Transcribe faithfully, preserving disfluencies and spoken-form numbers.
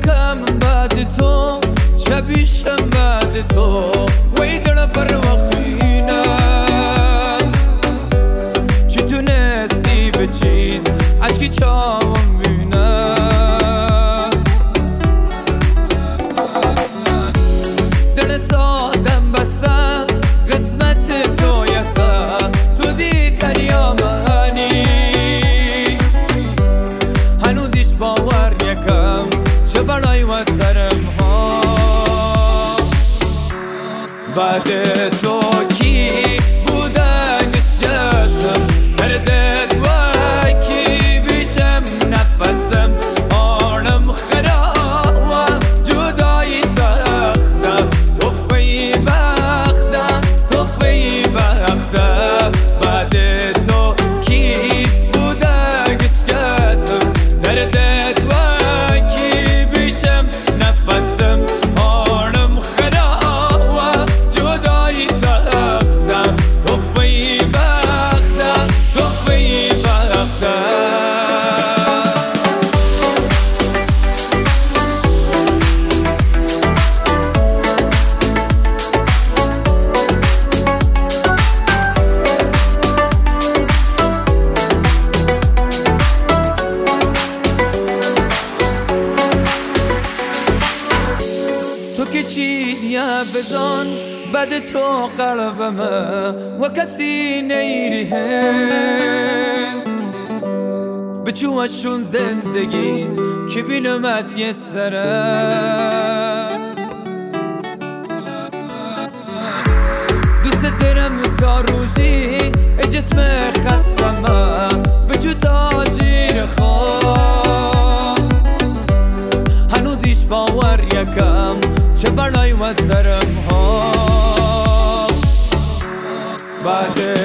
یکم بعد تو شبیشم بعد تو وی دل پر وخینم چی تونستی بچین عشقی چاوم بینم دل سادم بسم قسمت تو یسا تو دیتر یا منی هنوزش باور یکم چه بلای و سرم ها بعد تو کی بودنش گزم دردت و کی بیشم نفسم آنم خراب جدایی سختم توفی بختم توفی بختم بعد تو کی بودنش گزم دردت و کی بیشم نفسم آنم خراب جدایی سختم توفی بختم توفی بختم تو که چیدیا بزن بعد تو قلبمه و کسی نیریه بچوشون زندگی که بینمت یه سره دوست دارم تا روزی جسم خستمه بچو تاجیر خواه هنوزیش باور یکم چه بلای و سرم ها بعد